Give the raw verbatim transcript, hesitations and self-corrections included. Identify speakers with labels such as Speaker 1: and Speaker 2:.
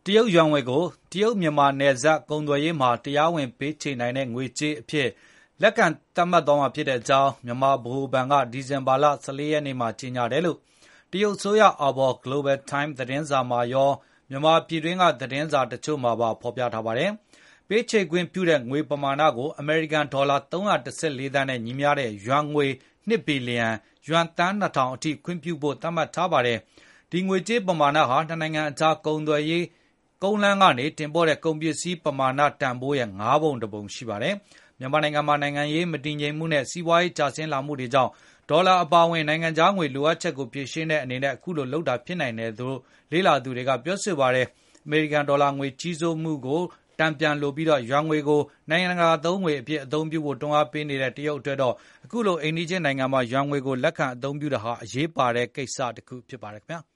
Speaker 1: တရုတ်ယွမ်ငွေကိုတရုတ်မြန်မာနယ်စပ်ကုန်သွယ်ရေးမှာတရားဝင်ပေးချေနိုင်တဲ့ငွေကြေးအဖြစ်လက်ခံသတ်မှတ်သွားမှာဖြစ်ကြောင်းမြန်မာဗဟိုဘဏ်ကဒီဇင်ဘာလ၁၄ရက်နေ့မှာကြေညာတယ်လို့တရုတ်အစိုးရအာဘော် Global Times သတင်းစာမှာရောမြန်မာပြည်တွင်းကသတင်းစာတချို့မှာပါဖေါ်ပြထားပါတယ်။ပေးချေခွင့်ပြုတဲ့ငွေပမာဏကိုအမေရိကန်ဒေါ်လာသုံးရာ၁၄သန်းနဲ့ညီမျှတဲ့ယွမ်ငွေနှစ်ဘီလီယံယွမ်သန်းနှစ်ထောင်အထိခွင့်ပြုဖို့သတ်မှတ်ထားပါတယ်။ဒီငွေကြေးပမာဏဟာနှစ်နိုင်ငံအကြားကုန်သွယ်ရေးကုန်းလမ်းကနေတင်ပို့တဲ့ကုန်ပစ္စည်းပမာဏတန်ဖိုးရဲ့ငါးပုံတစ်ပုံရှိပါတယ်။မြန်မာနိုင်ငံမှာနိုင်ငံရေးမတည်ငြိမ်မှုနဲ့စီးပွားရေးကျဆင်းလာမှုတွေကြောင့်ဒေါ်လာအပါအဝင်နိုင်ငံခြားငွေလိုအပ်ချက်ကိုဖြည့်ရှင်းတဲ့အနေနဲ့အခုလိုလုပ်တာဖြစ်နိုင်တယ်လို့လေ့လာသူတွေကပြောဆိုပါတယ်။အမေရိကန်ဒေါ်လာငွေကြီးစိုးမှုကိုတန်ပြန်လိုပြီးယွမ်ငွေကိုနိုင်ငံတကာအသုံးငွေအဖြစ်အသုံးပြုဖို့တွန်းအားပေးနေတဲ့တရုတ်အတွက်တော့အခုလိုအိမ်နီးချင်းနိုင်ငံမှာယွမ်ငွေကိုလက်ခံအသုံးပြုတာဟာအရေးပါတဲ့ကိစ္စတစ်ခုဖြစ်ပါတယ်ခင်ဗျာ။